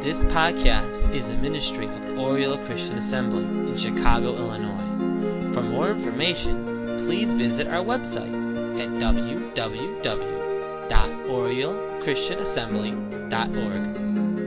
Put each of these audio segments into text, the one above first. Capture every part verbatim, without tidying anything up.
This podcast is a ministry of Oriole Christian Assembly in Chicago, Illinois. For more information, please visit our website at w w w dot oriole christian assembly dot org.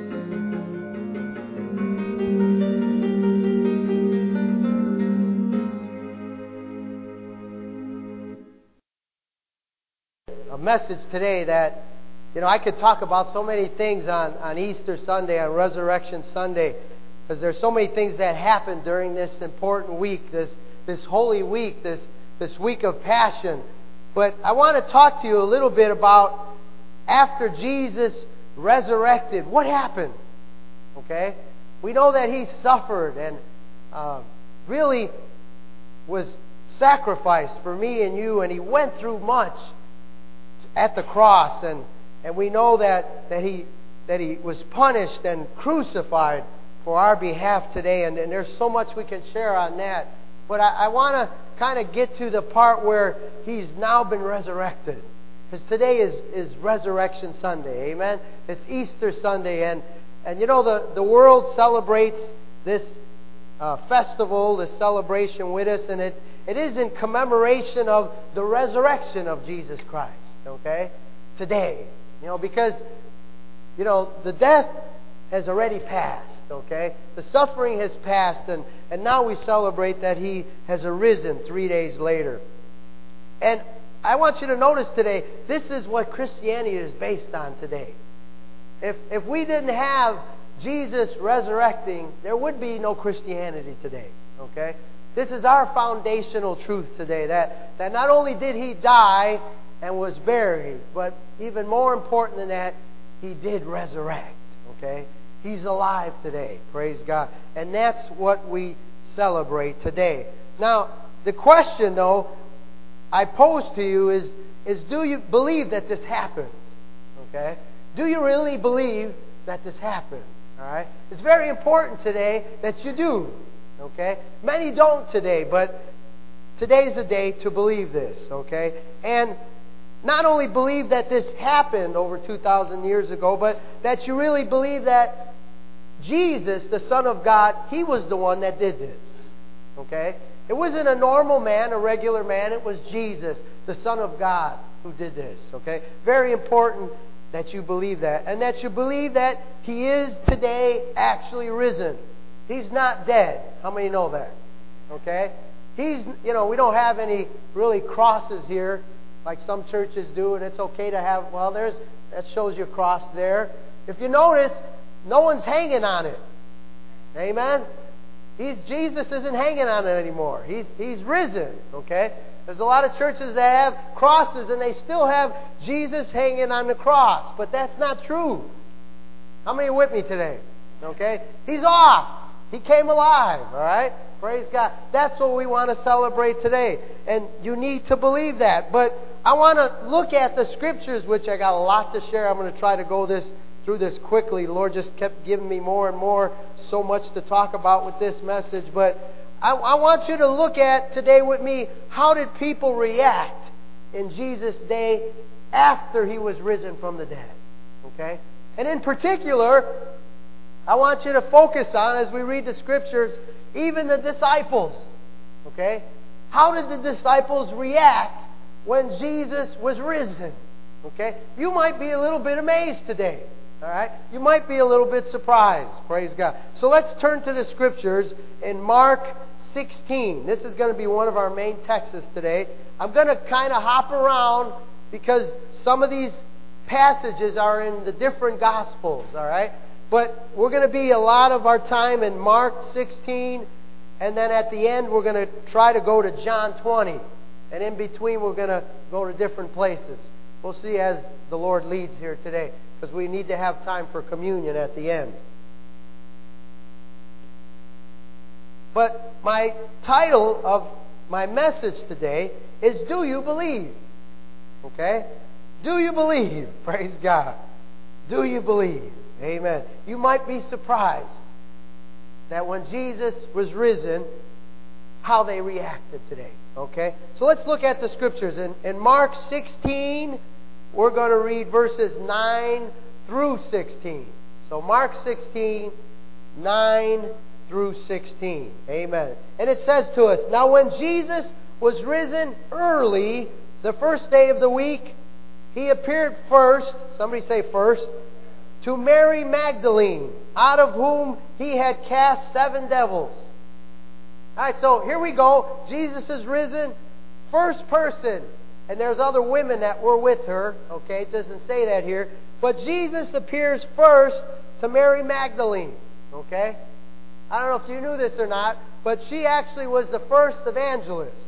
A message today that, you know, I could talk about so many things on, on Easter Sunday, on Resurrection Sunday, because there's so many things that happen during this important week, this this holy week, this this week of Passion. But I want to talk to you a little bit about after Jesus resurrected, what happened? Okay? We know that He suffered and uh, really was sacrificed for me and you, and He went through much at the cross, and and we know that that he that he was punished and crucified for our behalf today, and, and there's so much we can share on that. But I, I want to kind of get to the part where He's now been resurrected, because today is is Resurrection Sunday. Amen. It's Easter Sunday, and and you know the the world celebrates this uh, festival, this celebration with us, and it it is in commemoration of the resurrection of Jesus Christ. Okay, today, you know, because, you know, the death has already passed, okay? The suffering has passed, and, and now we celebrate that He has arisen three days later. And I want you to notice today, this is what Christianity is based on today. If, if we didn't have Jesus resurrecting, there would be no Christianity today, okay? This is our foundational truth today, that, that not only did He die and was buried, but even more important than that, He did resurrect, okay? He's alive today, praise God. And that's what we celebrate today. Now, the question, though, I pose to you is, is do you believe that this happened, okay? Do you really believe that this happened, all right? It's very important today that you do, okay? Many don't today, but today's the day to believe this, okay? And not only believe that this happened over two thousand years ago, but that you really believe that Jesus, the Son of God, He was the one that did this. Okay? It wasn't a normal man, a regular man. It was Jesus, the Son of God, who did this. Okay? Very important that you believe that. And that you believe that He is today actually risen. He's not dead. How many know that? Okay? He's, you know, we don't have any really crosses here like some churches do, and it's okay to have, well, there's, that shows your cross there. If you notice, no one's hanging on it. Amen? He's, Jesus isn't hanging on it anymore. He's, he's risen, okay? There's a lot of churches that have crosses, and they still have Jesus hanging on the cross, but that's not true. How many are with me today? Okay? He's off. He came alive, all right? Praise God. That's what we want to celebrate today, and you need to believe that. But I want to look at the Scriptures, which I got a lot to share. I'm going to try to go this through this quickly. The Lord just kept giving me more and more, so much to talk about with this message. But I, I want you to look at today with me, how did people react in Jesus' day after He was risen from the dead? Okay? And in particular, I want you to focus on, as we read the Scriptures, even the disciples. Okay? How did the disciples react when Jesus was risen? Okay? You might be a little bit amazed today. All right? You might be a little bit surprised. Praise God. So let's turn to the Scriptures in Mark sixteen. This is going to be one of our main texts today. I'm going to kind of hop around because some of these passages are in the different Gospels. All right? But we're going to be a lot of our time in Mark sixteen, and then at the end we're going to try to go to John twenty. And in between we're going to go to different places. We'll see as the Lord leads here today, because we need to have time for communion at the end. But my title of my message today is, Do You Believe? Okay? Do you believe? Praise God. Do you believe? Amen. You might be surprised that when Jesus was risen, how they reacted today. Okay? So let's look at the Scriptures. In, in Mark sixteen, we're going to read verses nine through sixteen. So Mark sixteen, nine through sixteen. Amen. And it says to us, "Now when Jesus was risen early, the first day of the week, He appeared first," somebody say first, "to Mary Magdalene, out of whom He had cast seven devils." All right, so here we go. Jesus is risen, first person. And there's other women that were with her. Okay, it doesn't say that here. But Jesus appears first to Mary Magdalene. Okay? I don't know if you knew this or not, but she actually was the first evangelist.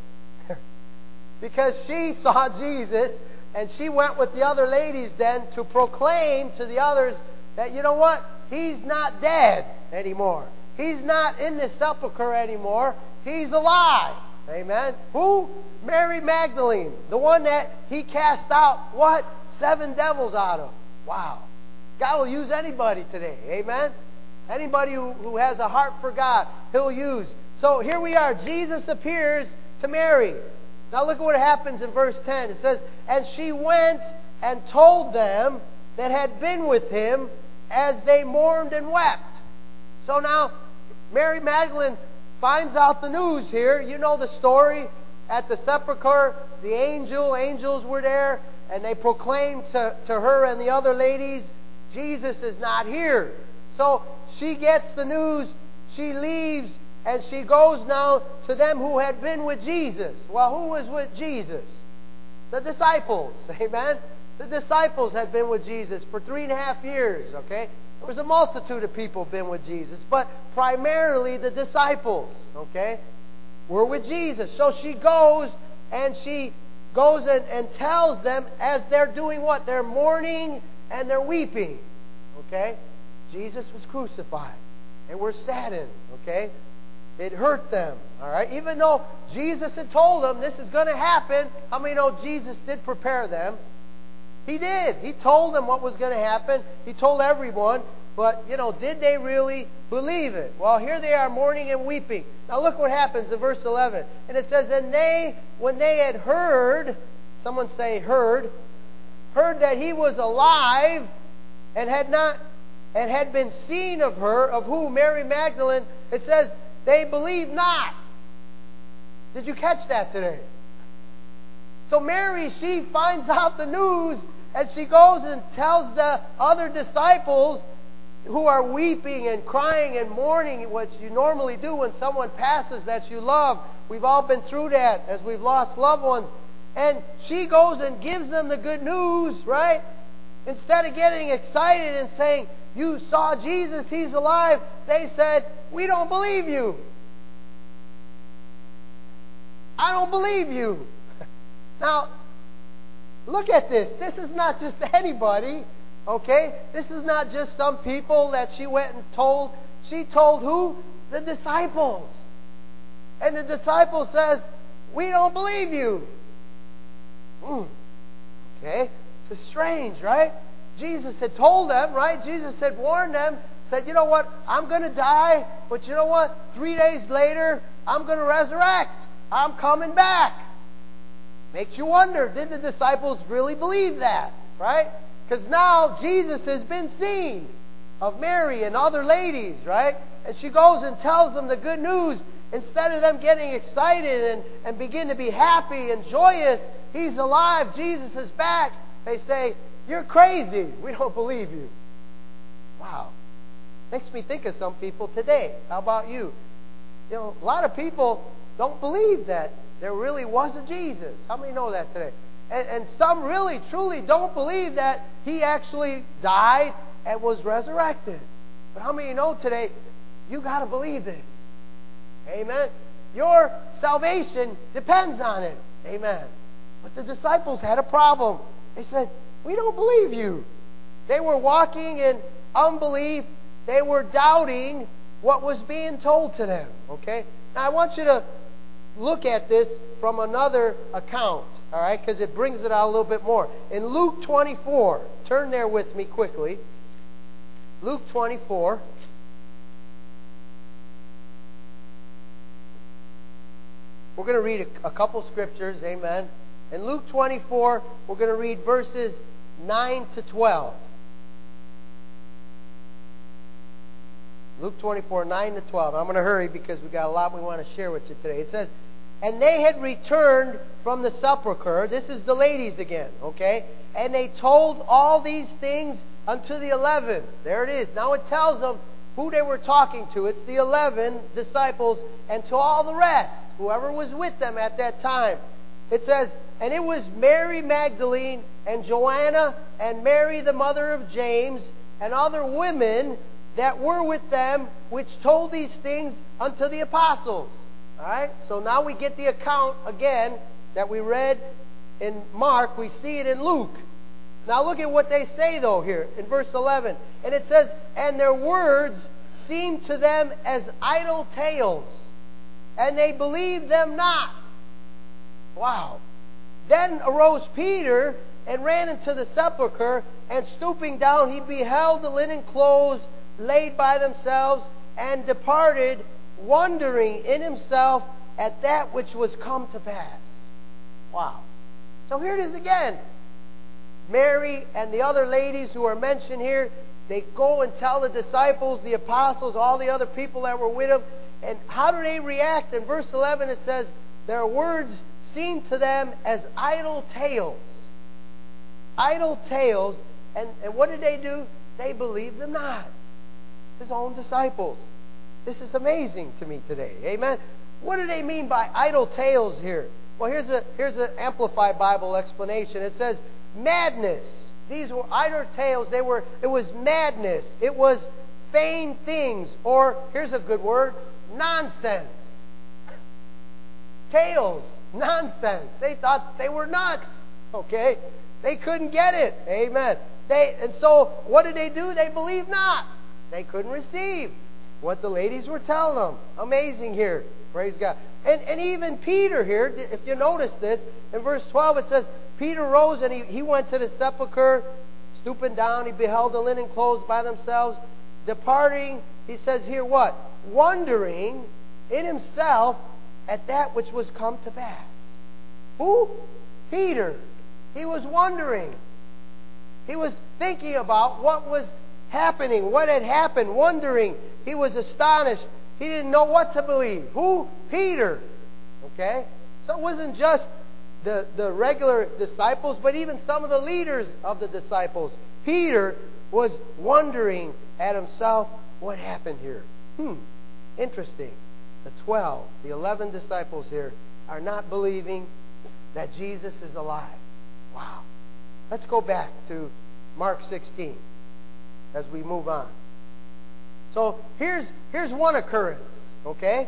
Because she saw Jesus, and she went with the other ladies then to proclaim to the others that, you know what? He's not dead anymore. He's not in the sepulcher anymore. He's alive. Amen. Who? Mary Magdalene. The one that He cast out, what? Seven devils out of. Wow. God will use anybody today. Amen. Anybody who, who has a heart for God, He'll use. So here we are. Jesus appears to Mary. Now look at what happens in verse ten. It says, "And she went and told them that had been with Him, as they mourned and wept." So now, Mary Magdalene finds out the news here. You know the story. At the sepulcher, the angel, angels were there, and they proclaimed to, to her and the other ladies, Jesus is not here. So she gets the news, she leaves, and she goes now to them who had been with Jesus. Well, who was with Jesus? The disciples. Amen? The disciples had been with Jesus for three and a half years. Okay? There was a multitude of people been with Jesus, but primarily the disciples, okay, were with Jesus. So she goes and she goes and, and tells them as they're doing what? They're mourning and they're weeping. Okay? Jesus was crucified. They were saddened. Okay? It hurt them. All right? Even though Jesus had told them this is going to happen, how many know Jesus did prepare them? He did. He told them what was going to happen. He told everyone. But, you know, did they really believe it? Well, here they are mourning and weeping. Now look what happens in verse eleven. And it says, "And they, when they had heard," someone say heard, "heard that He was alive and had not, and had been seen of her," of who? Mary Magdalene. It says, "they believed not." Did you catch that today? So Mary, she finds out the news, and she goes and tells the other disciples who are weeping and crying and mourning, what you normally do when someone passes that you love. We've all been through that as we've lost loved ones. And she goes and gives them the good news, right? Instead of getting excited and saying, "You saw Jesus, He's alive," they said, "We don't believe you. I don't believe you." Now, look at this. This is not just anybody, okay? This is not just some people that she went and told. She told who? The disciples. And the disciple says, "We don't believe you." Mm. Okay? It's strange, right? Jesus had told them, right? Jesus had warned them, said, "You know what? I'm going to die, but you know what? Three days later, I'm going to resurrect. I'm coming back." Makes you wonder, did the disciples really believe that? Right? Because now Jesus has been seen of Mary and other ladies, right? And she goes and tells them the good news. Instead of them getting excited and, and begin to be happy and joyous, He's alive, Jesus is back, they say, "You're crazy. We don't believe you." Wow. Makes me think of some people today. How about you? You know, a lot of people don't believe that there really was a Jesus. How many know that today? And, and some really, truly don't believe that He actually died and was resurrected. But how many know today, you got to believe this? Amen? Your salvation depends on it. Amen? But the disciples had a problem. They said, "We don't believe you." They were walking in unbelief. They were doubting what was being told to them. Okay? Now I want you to look at this from another account, all right, because it brings it out a little bit more. In Luke twenty-four, turn there with me quickly. Luke twenty-four. We're going to read a, a couple scriptures, amen. In Luke twenty-four, we're going to read verses nine to twelve. Luke twenty-four, nine to twelve. I'm going to hurry because we've got a lot we want to share with you today. It says, and they had returned from the sepulchre. This is the ladies again, okay? And they told all these things unto the eleven. There it is. Now it tells them who they were talking to. It's the eleven disciples and to all the rest, whoever was with them at that time. It says, and it was Mary Magdalene and Joanna and Mary the mother of James and other women that were with them, which told these things unto the apostles. All right? So now we get the account again that we read in Mark. We see it in Luke. Now look at what they say, though, here in verse eleven. And it says, and their words seemed to them as idle tales, and they believed them not. Wow. Then arose Peter and ran into the sepulchre, and stooping down, he beheld the linen clothes laid by themselves, and departed, wondering in himself at that which was come to pass. Wow. So here it is again. Mary and the other ladies who are mentioned here, they go and tell the disciples, the apostles, all the other people that were with them. And how do they react? In verse eleven it says, their words seemed to them as idle tales. Idle tales. And, and what did they do? They believed them not. His own disciples. This is amazing to me today. Amen. What do they mean by idle tales here? Well, here's a here's an Amplified Bible explanation. It says, madness. These were idle tales. They were. It was madness. It was vain things. Or here's a good word: nonsense. Tales, nonsense. They thought they were nuts. Okay, they couldn't get it. Amen. They and so what did they do? They believed not. They couldn't receive what the ladies were telling them. Amazing here. Praise God. And and even Peter here, if you notice this, in verse twelve it says, Peter rose and he, he went to the sepulchre, stooping down, he beheld the linen clothes by themselves. Departing, he says here what? Wondering in himself at that which was come to pass. Who? Peter. He was wondering. He was thinking about what was happening, what had happened, wondering. He was astonished. He didn't know what to believe. Who? Peter. Okay? So it wasn't just the, the regular disciples, but even some of the leaders of the disciples. Peter was wondering at himself what happened here. Hmm. Interesting. The twelve, the eleven disciples here are not believing that Jesus is alive. Wow. Let's go back to Mark sixteen as we move on. So here's here's one occurrence, okay?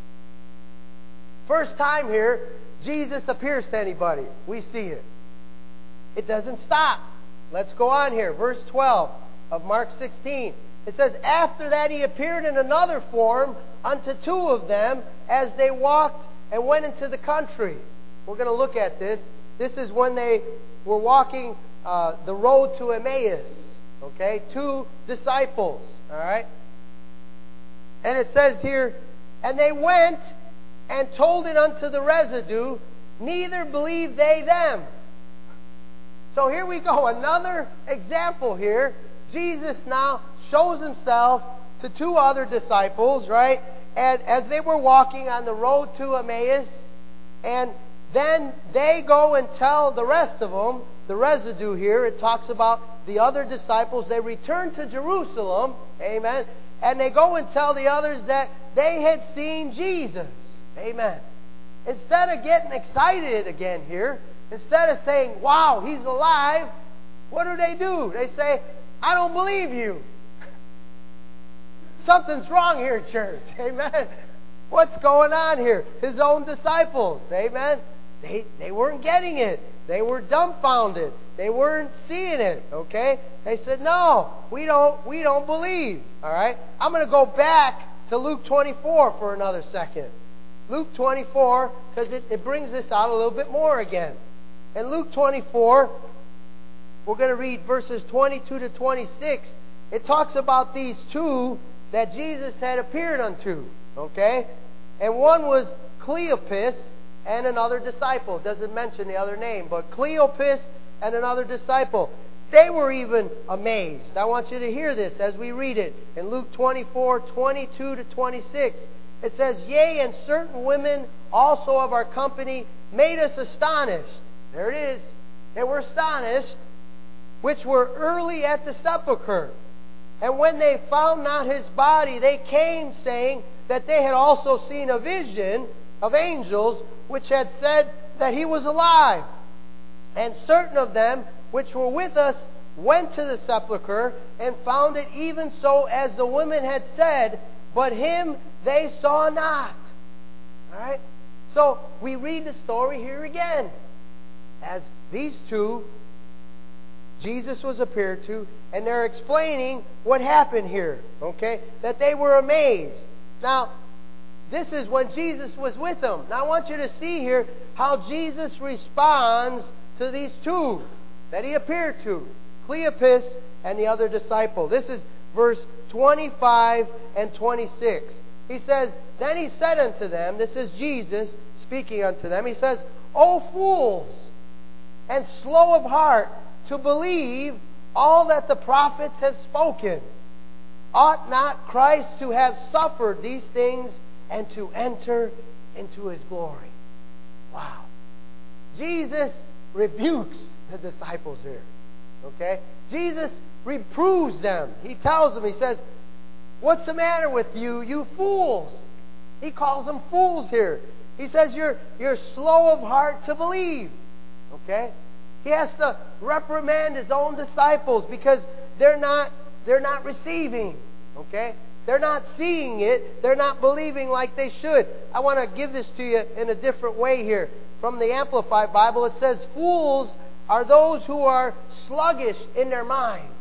First time here, Jesus appears to anybody. We see it. It doesn't stop. Let's go on here. Verse twelve of Mark sixteen. It says, after that he appeared in another form unto two of them as they walked and went into the country. We're going to look at this. This is when they were walking uh, the road to Emmaus. Okay? Two disciples. All right? And it says here, and they went and told it unto the residue, neither believed they them. So here we go. Another example here. Jesus now shows himself to two other disciples, right? And as they were walking on the road to Emmaus, and then they go and tell the rest of them, the residue here, it talks about the other disciples, they return to Jerusalem, amen, and they go and tell the others that they had seen Jesus, amen. Instead of getting excited again here, instead of saying, wow, he's alive, what do they do? They say, I don't believe you. Something's wrong here, church. Amen. What's going on here? His own disciples. Amen. They they weren't getting it. They were dumbfounded. They weren't seeing it. Okay? They said, no, we don't we don't believe. All right? I'm going to go back to Luke twenty-four for another second. Luke twenty-four, because it, it brings this out a little bit more again. In Luke twenty-four, we're going to read verses twenty-two to twenty-six. It talks about these two that Jesus had appeared unto. Okay? And one was Cleopas and another disciple. It doesn't mention the other name, but Cleopas and another disciple. they were even amazed. I want you to hear this as we read it. In Luke twenty-four, twenty-two to twenty-six, it says, "Yea, and certain women also of our company made us astonished." There it is. They were astonished, which were early at the sepulchre. And when they found not his body, they came, saying that they had also seen a vision of angels, which had said that he was alive. And certain of them which were with us went to the sepulchre, and found it even so as the women had said, but him they saw not. All right? So we read the story here again, as these two Jesus was appeared to, and they're explaining what happened here, okay? That they were amazed. Now, this is when Jesus was with them. Now, I want you to see here how Jesus responds to these two that he appeared to, Cleopas and the other disciple. This is verse twenty-five and twenty-six. He says, "Then he said unto them," this is Jesus speaking unto them, he says, "O fools, and slow of heart to believe all that the prophets have spoken. Ought not Christ to have suffered these things and to enter into his glory?" Wow. Jesus rebukes the disciples here. Okay? Jesus reproves them. He tells them, he says, "What's the matter with you, you fools?" He calls them fools here. He says, you're, you're slow of heart to believe. Okay? He has to reprimand his own disciples because they're not, they're not receiving. Okay? They're not seeing it. They're not believing like they should. I want to give this to you in a different way here. From the Amplified Bible, it says, "Fools are those who are sluggish in their minds."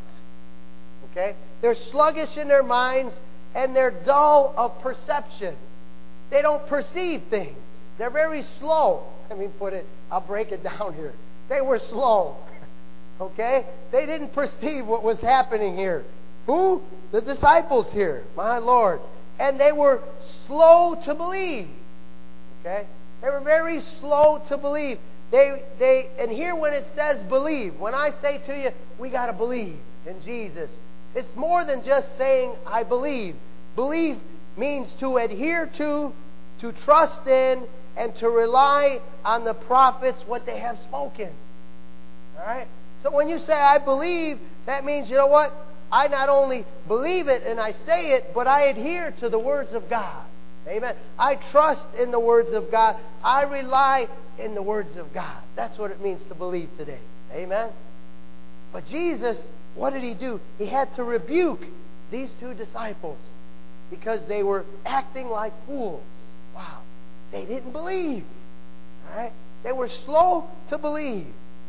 Okay? They're sluggish in their minds, and they're dull of perception. They don't perceive things. They're very slow. Let me put it, I'll break it down here. They were slow. Okay? They didn't perceive what was happening here. Who? The disciples here. My Lord. And they were slow to believe. Okay? They were very slow to believe. They, they, and here when it says believe, when I say to you, we got to believe in Jesus, it's more than just saying, I believe. Belief means to adhere to, to trust in, and to rely on the prophets, what they have spoken. All right? So when you say, I believe, that means, you know what? I not only believe it and I say it, but I adhere to the words of God. Amen. I trust in the words of God. I rely in the words of God. That's what it means to believe today. Amen. But Jesus, what did he do? He had to rebuke these two disciples because they were acting like fools. Wow. They didn't believe. All right? They were slow to believe.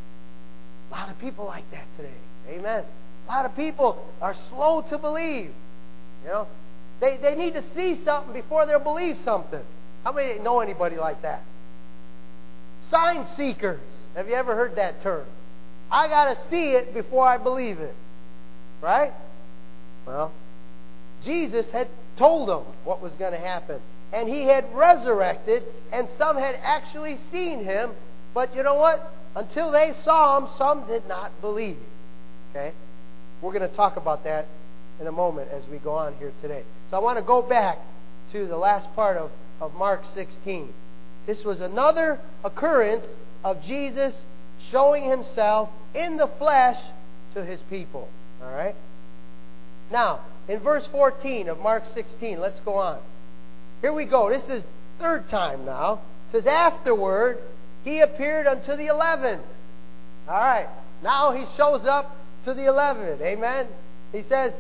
A lot of people like that today. Amen. A lot of people are slow to believe. You know, they, they need to see something before they'll believe something. How many know anybody like that? Sign seekers. Have you ever heard that term? I got to see it before I believe it. Right? Well, Jesus had told them what was going to happen. And he had resurrected, and some had actually seen him. But you know what? Until they saw him, some did not believe. Okay? We're going to talk about that in a moment as we go on here today. So I want to go back to the last part of, of Mark sixteen. This was another occurrence of Jesus showing himself in the flesh to his people. All right? Now, in verse fourteen of Mark sixteen, let's go on. Here we go. This is third time now. It says, "Afterward, he appeared unto the eleven." All right. Now he shows up to the eleven. Amen. He says,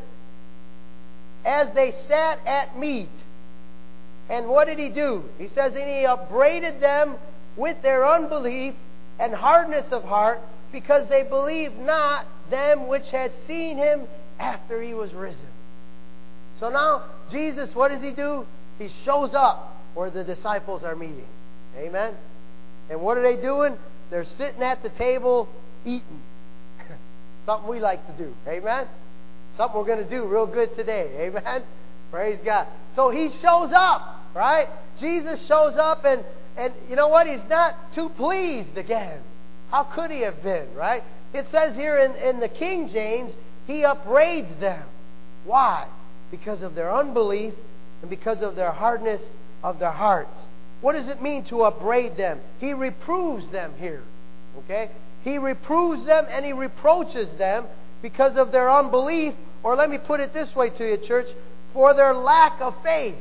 as they sat at meat. And what did he do? He says, and he upbraided them with their unbelief and hardness of heart, because they believed not them which had seen him after he was risen. So now, Jesus, what does he do? He shows up where the disciples are meeting. Amen? And what are they doing? They're sitting at the table eating. Something we like to do. Amen? Something we're going to do real good today. Amen? Praise God. So he shows up, right? Jesus shows up, and, and you know what? He's not too pleased again. How could he have been, right? It says here in, in the King James, He upbraids them. Why? Because of their unbelief and because of their hardness of their hearts. What does it mean to upbraid them? He reproves them here. Okay? He reproves them and He reproaches them because of their unbelief, or let me put it this way to you, church, for their lack of faith.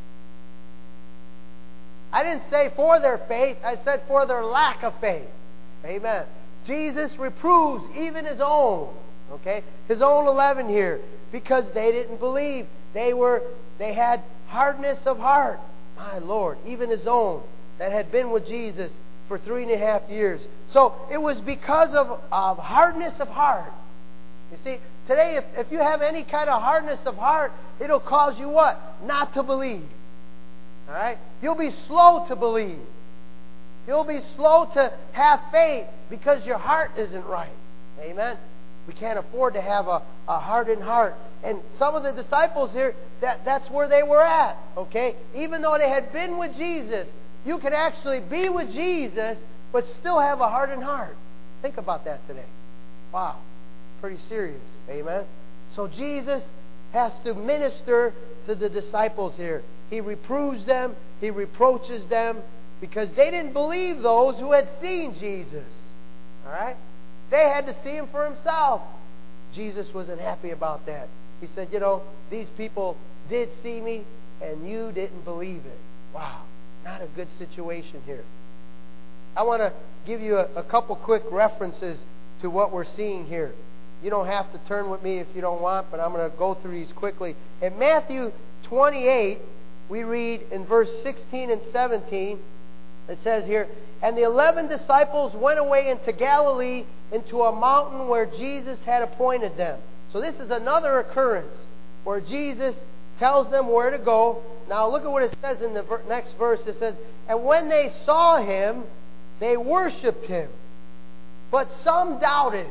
I didn't say for their faith, I said for their lack of faith. Amen. Jesus reproves even His own, okay? His own eleven here, because they didn't believe. They were, they had hardness of heart. My Lord, even His own that had been with Jesus for three and a half years. So it was because of, of hardness of heart. You see, today if, if you have any kind of hardness of heart, it'll cause you what? Not to believe. All right? You'll be slow to believe. You'll be slow to have faith because your heart isn't right. Amen? We can't afford to have a, a hardened heart. And some of the disciples here, that, that's where they were at. Okay? Even though they had been with Jesus, you can actually be with Jesus but still have a hardened heart. Think about that today. Wow. Pretty serious. Amen? So Jesus has to minister to the disciples here. He reproves them. He reproaches them because they didn't believe those who had seen Jesus. All right? They had to see Him for Himself. Jesus wasn't happy about that. He said, you know, these people did see me and you didn't believe it. Wow. Not a good situation here. I want to give you a, a couple quick references to what we're seeing here. You don't have to turn with me if you don't want, but I'm going to go through these quickly. In Matthew twenty-eight, we read in verse sixteen and seventeen, it says here, and the eleven disciples went away into Galilee, into a mountain where Jesus had appointed them. So this is another occurrence where Jesus tells them where to go. Now look at what it says in the ver- next verse. It says, and when they saw Him, they worshipped Him, but some doubted.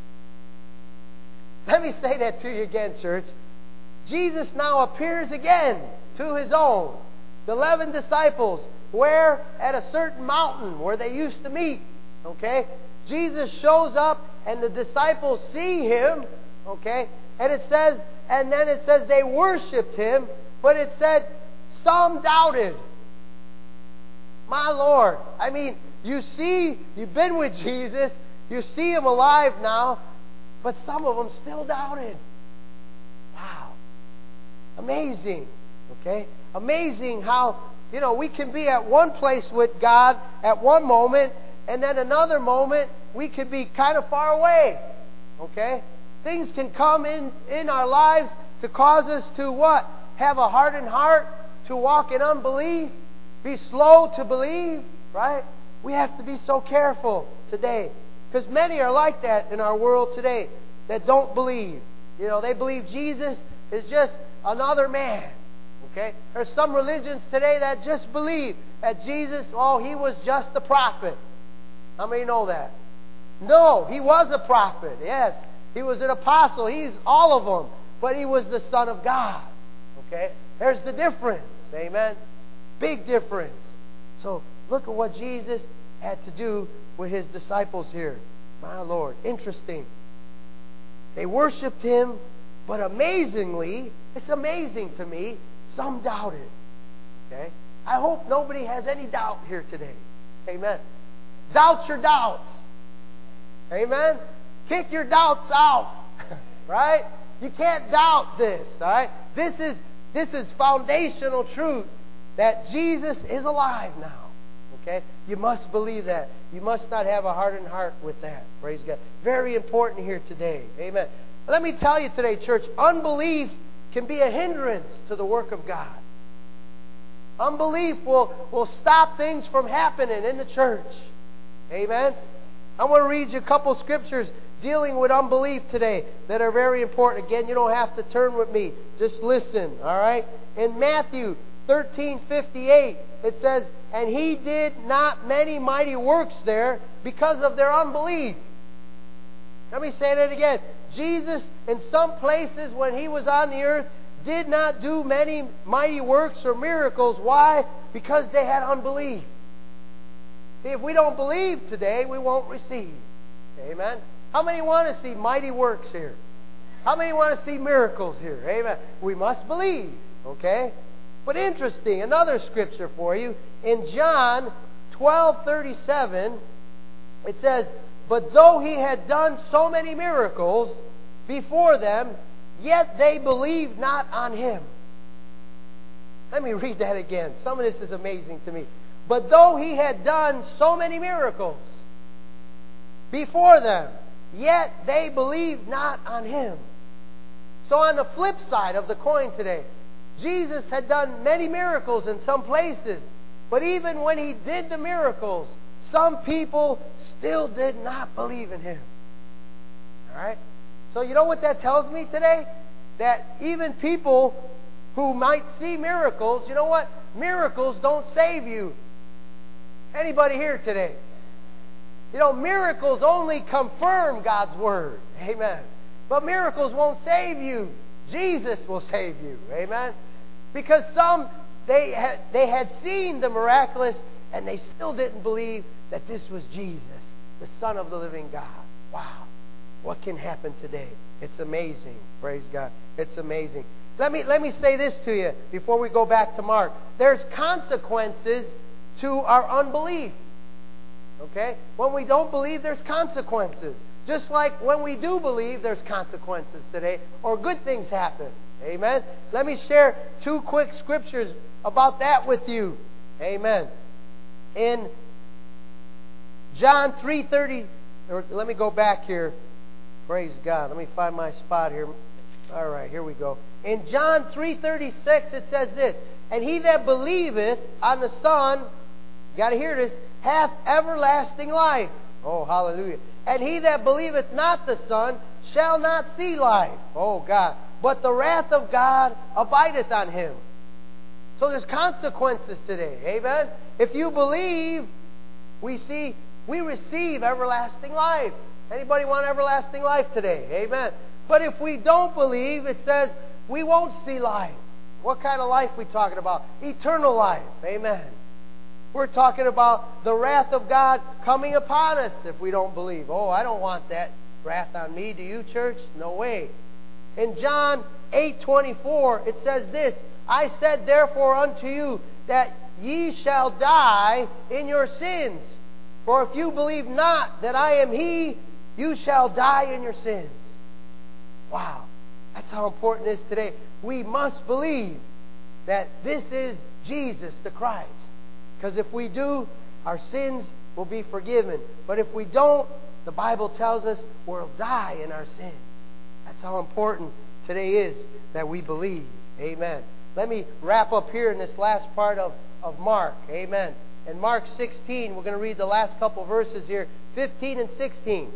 Let me say that to you again, church. Jesus now appears again to His own, the eleven disciples, where at a certain mountain where they used to meet. Okay? Jesus shows up and the disciples see Him. Okay? And it says, and then it says they worshipped Him, but it said some doubted. My Lord. I mean, you see, you've been with Jesus, you see Him alive now, but some of them still doubted. Wow. Amazing. Okay? Amazing how, you know, we can be at one place with God at one moment, and then another moment we could be kind of far away. Okay? Things can come in, in our lives to cause us to what? Have a hardened heart, to walk in unbelief, be slow to believe, right? We have to be so careful today. Because many are like that in our world today that don't believe. You know, they believe Jesus is just another man. Okay? There's some religions today that just believe that Jesus, oh, He was just a prophet. How many know that? No, He was a prophet. Yes. He was an apostle. He's all of them. But He was the Son of God. Okay? There's the difference. Amen? Big difference. So, look at what Jesus had to do with His disciples here. My Lord. Interesting. They worshipped Him, but amazingly, it's amazing to me, some doubted. Okay? I hope nobody has any doubt here today. Amen. Doubt your doubts. Amen. Kick your doubts out. Right? You can't doubt this. All right? This is this is foundational truth that Jesus is alive now. Okay? You must believe that. You must not have a hardened heart with that. Praise God. Very important here today. Amen. Let me tell you today, church, unbelief can be a hindrance to the work of God. Unbelief will, will stop things from happening in the church. Amen. I want to read you a couple scriptures dealing with unbelief today that are very important. Again, you don't have to turn with me. Just listen, all right? In Matthew thirteen fifty-eight, it says, and He did not many mighty works there because of their unbelief. Let me say that again. Jesus, in some places when He was on the earth, did not do many mighty works or miracles. Why? Because they had unbelief. See, if we don't believe today, we won't receive. Amen? How many want to see mighty works here? How many want to see miracles here? Amen. We must believe, okay? But interesting, another scripture for you. In John twelve thirty-seven, it says, "But though he had done so many miracles before them, yet they believed not on him." Let me read that again. Some of this is amazing to me. "But though he had done so many miracles before them, yet they believed not on him." So on the flip side of the coin today, Jesus had done many miracles in some places. But even when he did the miracles, some people still did not believe in him. All right? So you know what that tells me today? That even people who might see miracles, you know what? Miracles don't save you. Anybody here today? You know, miracles only confirm God's Word. Amen. But miracles won't save you. Jesus will save you. Amen. Because some, they had, they had seen the miraculous and they still didn't believe that this was Jesus, the Son of the living God. Wow. What can happen today? It's amazing. Praise God. It's amazing. Let me, let me say this to you before we go back to Mark. There's consequences to our unbelief. Okay? When we don't believe, there's consequences. Just like when we do believe, there's consequences today, or good things happen. Amen? Let me share two quick scriptures about that with you. Amen. In John three thirty, or let me go back here. Praise God. Let me find my spot here. All right, here we go. In John three thirty-six, it says this, "And he that believeth on the Son," you got to hear this, "hath everlasting life." Oh, hallelujah. "And he that believeth not the Son shall not see life." Oh, God. "But the wrath of God abideth on him." So there's consequences today. Amen? If you believe, we see, we receive everlasting life. Anybody want everlasting life today? Amen. But if we don't believe, it says we won't see life. What kind of life are we talking about? Eternal life. Amen. We're talking about the wrath of God coming upon us if we don't believe. Oh, I don't want that wrath on me. Do you, church? No way. In John eight twenty-four, it says this, "I said therefore unto you that ye shall die in your sins. For if you believe not that I am he, you shall die in your sins." Wow. That's how important it is today. We must believe that this is Jesus the Christ. Because if we do, our sins will be forgiven. But if we don't, the Bible tells us we'll die in our sins. That's how important today is that we believe. Amen. Let me wrap up here in this last part of, of Mark. Amen. In Mark sixteen, we're going to read the last couple verses here, fifteen and sixteen.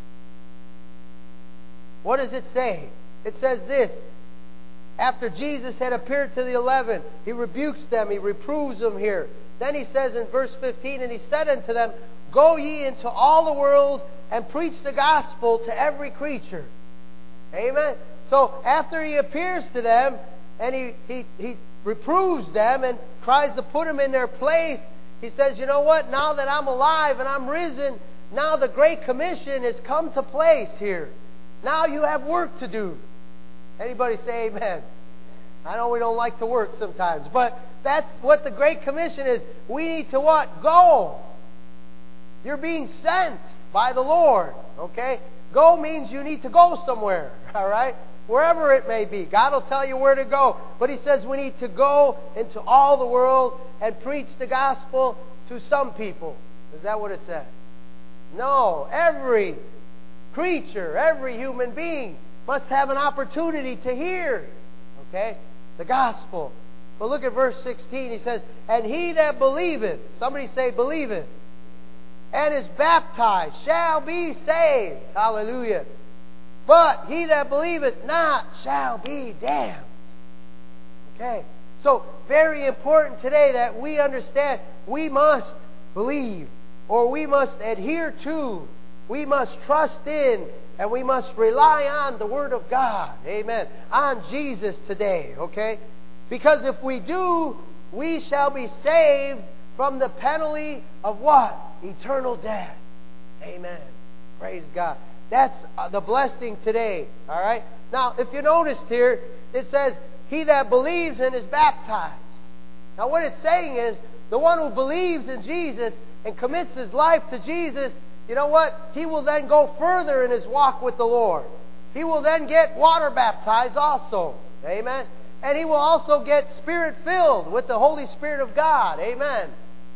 What does it say? It says this, after Jesus had appeared to the eleven, he rebukes them, he reproves them here. Then he says in verse fifteen, "And he said unto them, Go ye into all the world and preach the gospel to every creature." Amen. So after he appears to them and he, he, he reproves them and tries to put them in their place, he says, you know what? Now that I'm alive and I'm risen, now the Great Commission has come to place here. Now you have work to do. Anybody say amen? I know we don't like to work sometimes, but that's what the Great Commission is. We need to what? Go. You're being sent by the Lord, okay? Go means you need to go somewhere, all right? Wherever it may be. God will tell you where to go. But he says we need to go into all the world and preach the gospel to some people. Is that what it says? No. Every creature, every human being must have an opportunity to hear, okay, the gospel. But look at verse sixteen. He says, "And he that believeth," somebody say believeth, "and is baptized shall be saved." Hallelujah. "But he that believeth not shall be damned." Okay. So, very important today that we understand we must believe, or we must adhere to, we must trust in, and we must rely on the Word of God. Amen. On Jesus today. Okay. Because if we do, we shall be saved from the penalty of what? Eternal death. Amen. Praise God. That's the blessing today. All right? Now, if you noticed here, it says, he that believes and is baptized. Now, what it's saying is, the one who believes in Jesus and commits his life to Jesus, you know what? He will then go further in his walk with the Lord. He will then get water baptized also. Amen? And he will also get Spirit-filled with the Holy Spirit of God. Amen?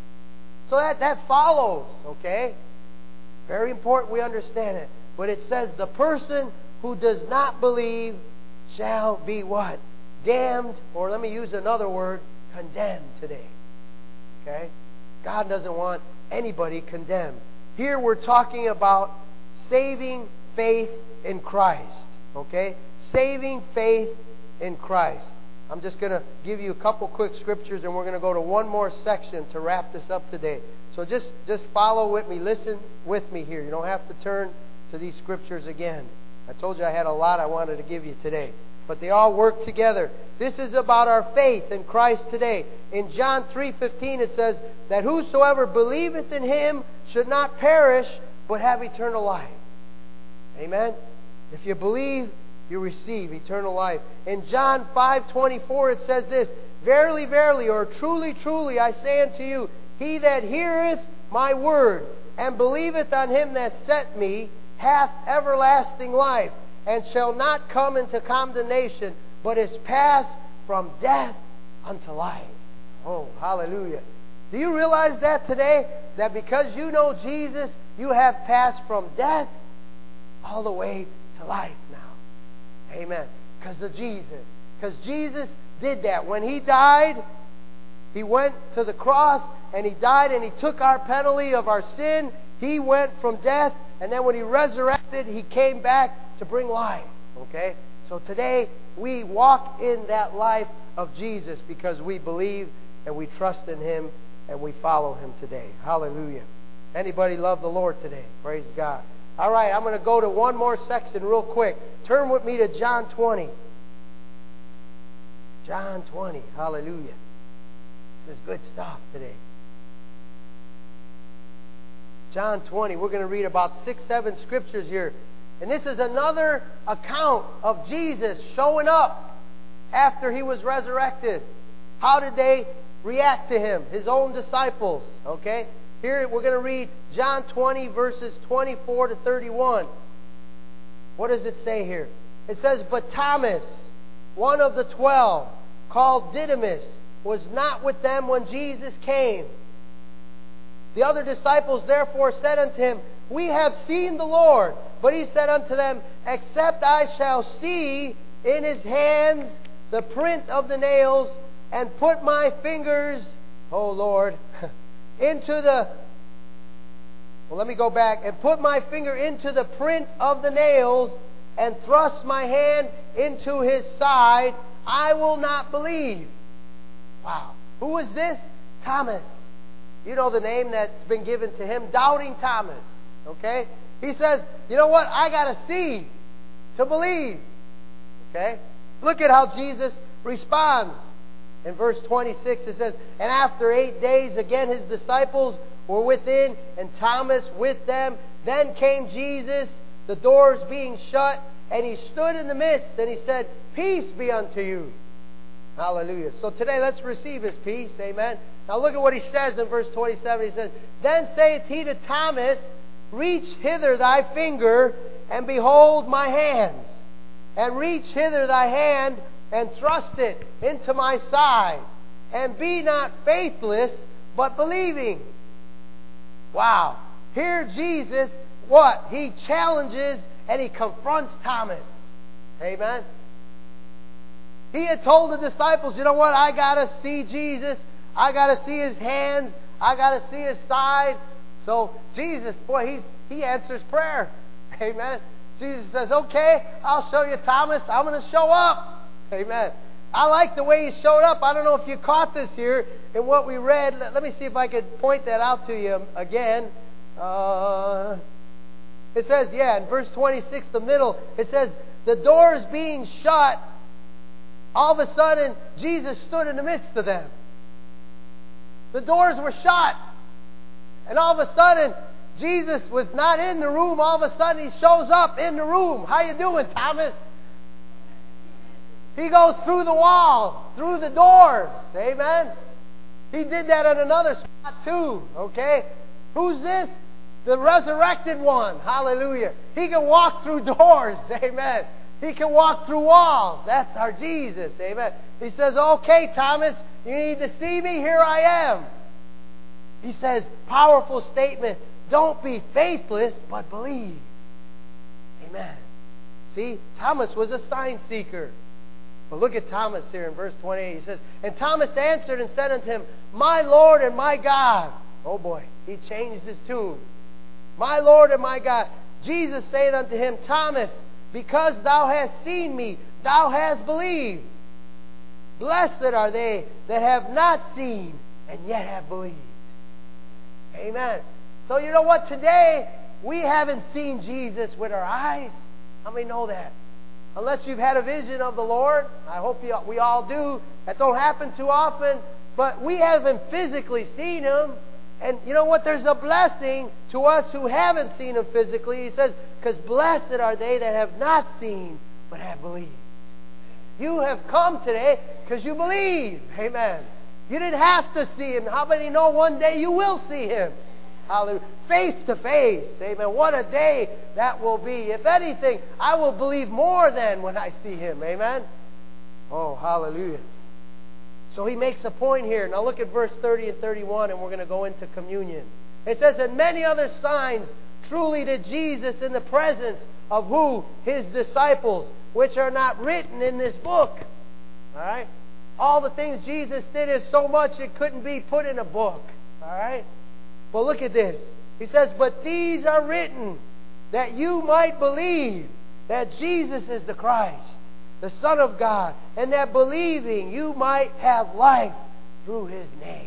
So that, that follows, okay? Very important we understand it. But it says, the person who does not believe shall be what? Damned, or let me use another word, condemned today. Okay? God doesn't want anybody condemned. Here we're talking about saving faith in Christ. Okay? Saving faith in Christ. I'm just going to give you a couple quick scriptures and we're going to go to one more section to wrap this up today. So just, just follow with me. Listen with me here. You don't have to turn to these scriptures again. I told you I had a lot I wanted to give you today. But they all work together. This is about our faith in Christ today. In John three fifteen it says that whosoever believeth in Him should not perish, but have eternal life. Amen? If you believe, you receive eternal life. In John five twenty-four it says this, verily, verily, or truly, truly, I say unto you, he that heareth my word and believeth on Him that sent me hath everlasting life, and shall not come into condemnation, but is passed from death unto life. Oh, hallelujah. Do you realize that today? That because you know Jesus, you have passed from death all the way to life now. Amen. Because of Jesus. Because Jesus did that. When He died, He went to the cross and He died and He took our penalty of our sin. He went from death, and then when He resurrected, He came back to bring life. Okay? So today, we walk in that life of Jesus because we believe and we trust in Him and we follow Him today. Hallelujah. Anybody love the Lord today? Praise God. All right, I'm going to go to one more section real quick. Turn with me to John twenty. John twenty. Hallelujah. This is good stuff today. John twenty. We're going to read about six, seven scriptures here. And this is another account of Jesus showing up after He was resurrected. How did they react to Him? His own disciples. Okay? Here we're going to read John twenty verses twenty-four to thirty-one. What does it say here? It says, but Thomas, one of the twelve, called Didymus, was not with them when Jesus came. The other disciples therefore said unto Him, we have seen the Lord. But He said unto them, except I shall see in His hands the print of the nails, and put my fingers, oh Lord, into the, well let me go back, and put my finger into the print of the nails, and thrust my hand into His side, I will not believe. Wow. Who is this? Thomas. You know the name that's been given to him, Doubting Thomas. Okay? He says, you know what? I got to see to believe. Okay? Look at how Jesus responds. In verse twenty-six it says, and after eight days again His disciples were within, and Thomas with them. Then came Jesus, the doors being shut, and He stood in the midst, and He said, peace be unto you. Hallelujah. So today let's receive His peace. Amen. Now look at what He says in verse twenty-seven. He says, then saith He to Thomas, reach hither thy finger, and behold my hands. And reach hither thy hand, and thrust it into my side. And be not faithless, but believing. Wow. Here Jesus, what? He challenges and He confronts Thomas. Amen. He had told the disciples, you know what? I got to see Jesus. I got to see His hands. I got to see His side. So Jesus, boy, he's, He answers prayer. Amen. Jesus says, okay, I'll show you, Thomas. I'm going to show up. Amen. I like the way He showed up. I don't know if you caught this here in what we read. Let, let me see if I could point that out to you again. Uh, it says, yeah, in verse twenty-six, the middle, it says, the doors being shut, all of a sudden, Jesus stood in the midst of them. The doors were shut. And all of a sudden, Jesus was not in the room. All of a sudden, He shows up in the room. How you doing, Thomas? He goes through the wall, through the doors. Amen? He did that at another spot too. Okay? Who's this? The resurrected one. Hallelujah. He can walk through doors. Amen. He can walk through walls. That's our Jesus. Amen. He says, okay, Thomas, you need to see me? Here I am. He says, powerful statement, don't be faithless, but believe. Amen. See, Thomas was a sign seeker. But look at Thomas here in verse twenty-eight. He says, and Thomas answered and said unto him, my Lord and my God. Oh boy, he changed his tune. My Lord and my God. Jesus saith unto him, Thomas, because thou hast seen me, thou hast believed. Blessed are they that have not seen and yet have believed. Amen. So you know what? Today, we haven't seen Jesus with our eyes. How many know that? Unless you've had a vision of the Lord. I hope you, we all do. That don't happen too often. But we haven't physically seen Him. And you know what? There's a blessing to us who haven't seen Him physically. He says, because blessed are they that have not seen, but have believed. You have come today because you believe. Amen. You didn't have to see Him. How many know one day you will see Him? Hallelujah. Face to face. Amen. What a day that will be. If anything, I will believe more than when I see Him. Amen. Oh, hallelujah. So he makes a point here. Now look at verse thirty and thirty-one, and we're going to go into communion. It says, and many other signs truly did Jesus in the presence of who? His disciples, which are not written in this book. All right? All the things Jesus did is so much it couldn't be put in a book. All right? Well, look at this. He says, but these are written that you might believe that Jesus is the Christ, the Son of God, and that believing you might have life through His name.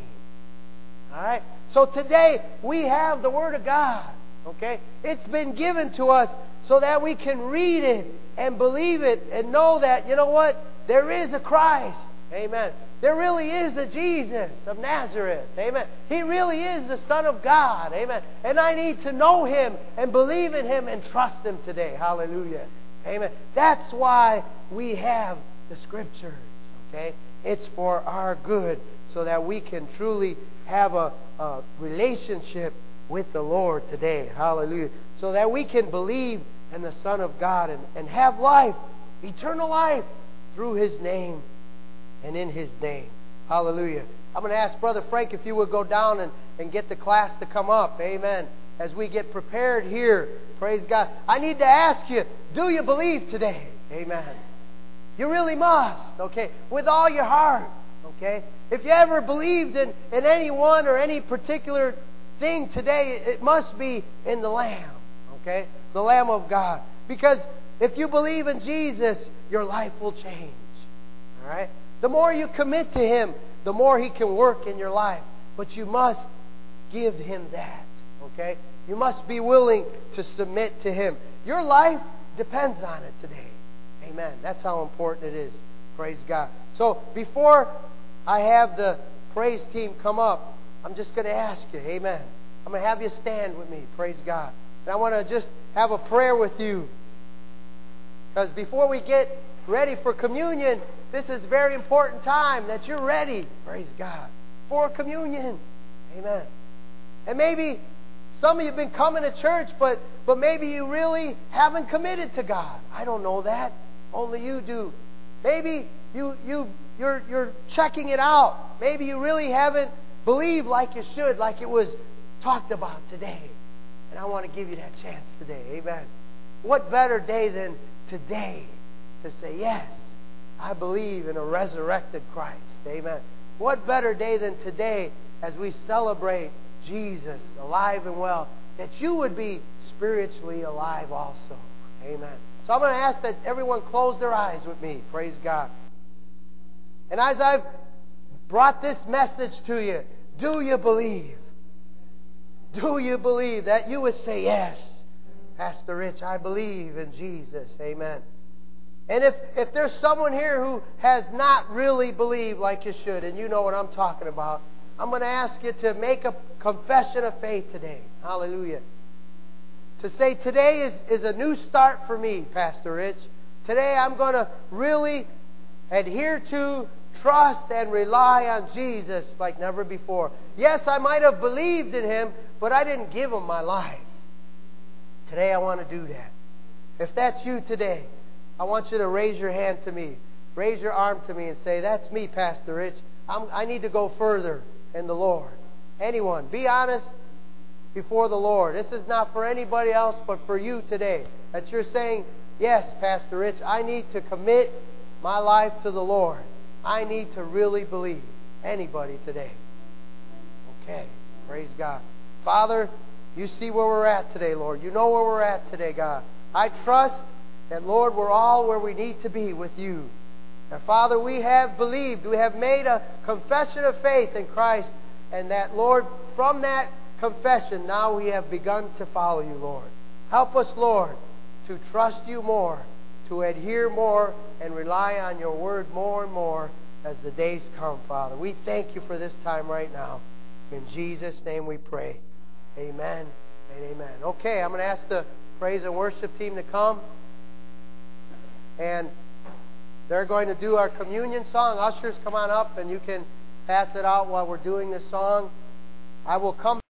All right? So today we have the Word of God. Okay? It's been given to us so that we can read it and believe it and know that, you know what? There is a Christ. Amen. There really is a Jesus of Nazareth. Amen. He really is the Son of God. Amen. And I need to know Him and believe in Him and trust Him today. Hallelujah. Amen. That's why we have the Scriptures. Okay? It's for our good so that we can truly have a, a relationship with the Lord today. Hallelujah. So that we can believe in the Son of God and, and have life, eternal life, through His name and in His name. Hallelujah. I'm going to ask Brother Frank if you would go down and, and get the class to come up. Amen. As we get prepared here. Praise God. I need to ask you, do you believe today? Amen. You really must. Okay. With all your heart. Okay. If you ever believed in, in anyone or any particular thing today, it must be in the Lamb. Okay. The Lamb of God. Because if you believe in Jesus, your life will change. All right. The more you commit to Him, the more He can work in your life. But you must give Him that. Okay? You must be willing to submit to Him. Your life depends on it today. Amen. That's how important it is. Praise God. So before I have the praise team come up, I'm just going to ask you. Amen. I'm going to have you stand with me. Praise God. And I want to just have a prayer with you. Because before we get ready for communion, this is a very important time that you're ready, praise God, for communion. Amen. And maybe some of you have been coming to church, but, but maybe you really haven't committed to God. I don't know that. Only you do. Maybe you, you, you're, you're checking it out. Maybe you really haven't believed like you should, like it was talked about today. And I want to give you that chance today. Amen. What better day than today to say, yes, I believe in a resurrected Christ. Amen. What better day than today as we celebrate Jesus alive and well, that you would be spiritually alive also. Amen. So I'm going to ask that everyone close their eyes with me. Praise God. And as I've brought this message to you, do you believe? Do you believe that you would say, yes, Pastor Rich, I believe in Jesus. Amen. And if, if there's someone here who has not really believed like you should, and you know what I'm talking about, I'm going to ask you to make a confession of faith today. Hallelujah. to say, today is, is a new start for me, Pastor Rich. Today I'm going to really adhere to, trust, and rely on Jesus like never before. Yes, I might have believed in Him, but I didn't give Him my life. Today I want to do that. If that's you today, I want you to raise your hand to me. Raise your arm to me and say, that's me, Pastor Rich. I'm, I need to go further in the Lord. Anyone, be honest before the Lord. This is not for anybody else, but for you today. That you're saying, yes, Pastor Rich, I need to commit my life to the Lord. I need to really believe. Anybody today? Okay, praise God. Father, you see where we're at today, Lord. You know where we're at today, God. I trust that, Lord, we're all where we need to be with you. And Father, we have believed, we have made a confession of faith in Christ, and that, Lord, from that confession, now we have begun to follow you, Lord. Help us, Lord, to trust you more, to adhere more, and rely on your word more and more as the days come, Father. We thank you for this time right now. In Jesus' name we pray. Amen and amen. Okay, I'm going to ask the praise and worship team to come. And they're going to do our communion song. Ushers, come on up and you can pass it out while we're doing this song. I will come